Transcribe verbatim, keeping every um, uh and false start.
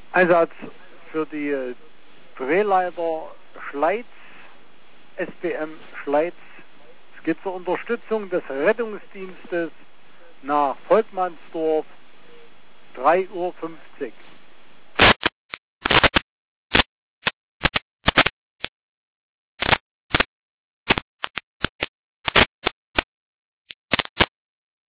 Einsatz für die Drehleiter Schleiz, S B M Schleiz. Es geht zur Unterstützung des Rettungsdienstes nach Volkmannsdorf, drei Uhr fünfzig.